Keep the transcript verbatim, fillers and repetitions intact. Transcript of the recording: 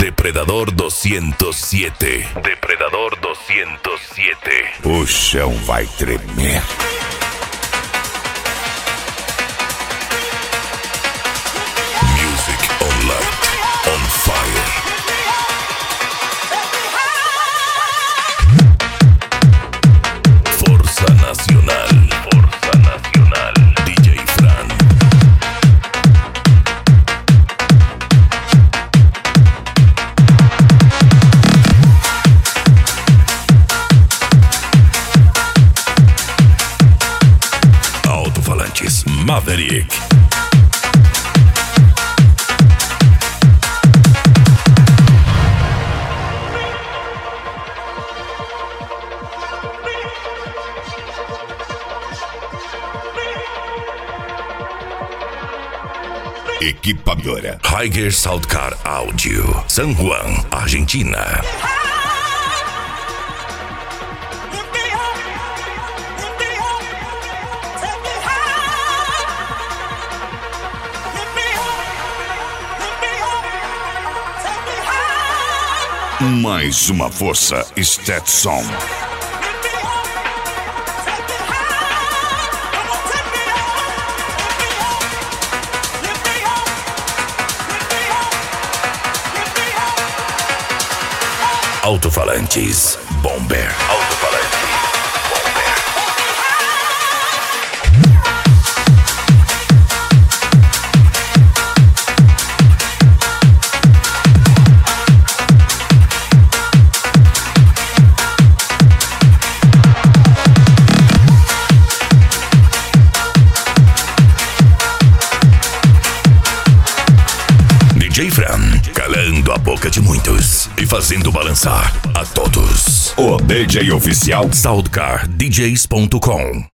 Depredador duzentos e sete. Depredador duzentos e sete. O chão vai tremer. Music on light, on fire. Força Nacional, Força Nacional. D J Fran. Alto-falantes Maverick. Equipadora Higher Soundcar Audio, San Juan, Argentina. Mais uma força Stetson. Alto-falantes Bomber. Alto-falantes Bomber. D J Fran, calando a boca de muitos e fazendo balançar a todos. O D J oficial Soundcar D Js ponto com.